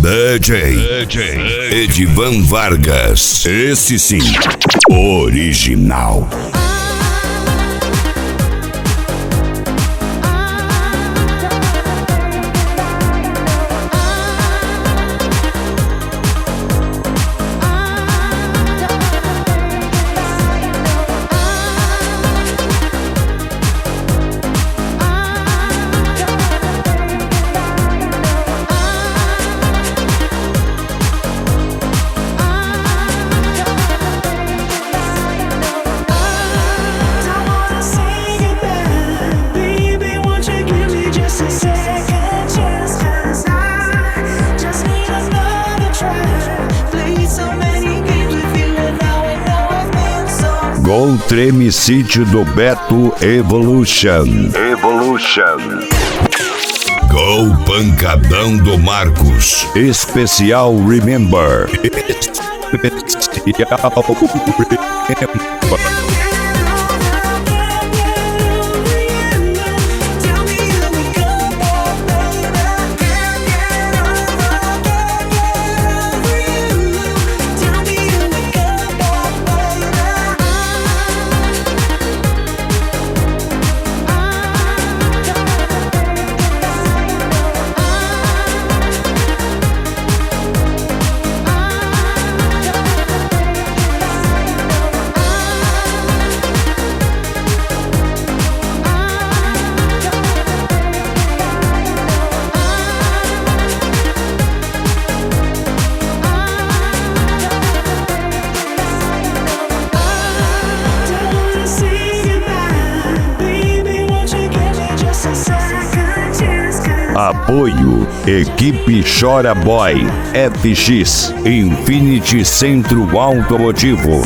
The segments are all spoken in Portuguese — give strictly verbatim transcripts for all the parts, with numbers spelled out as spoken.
D J, D J Edivan Vargas. Esse sim, original. Gol Treme City do Beto Evolution. Evolution. Gol Pancadão do Marcos. Especial Remember. Especial Remember. Apoio Equipe Chora Boy, F X, Infinity Centro Automotivo.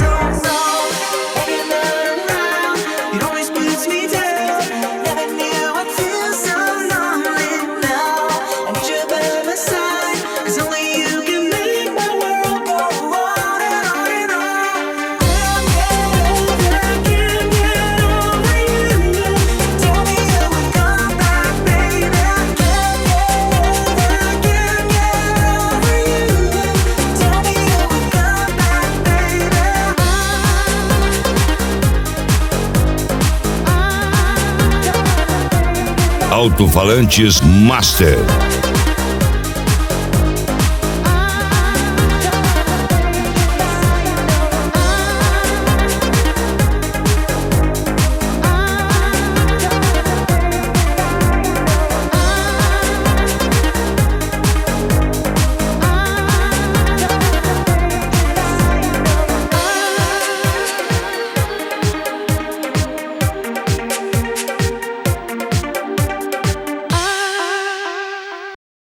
Alto-falantes Master.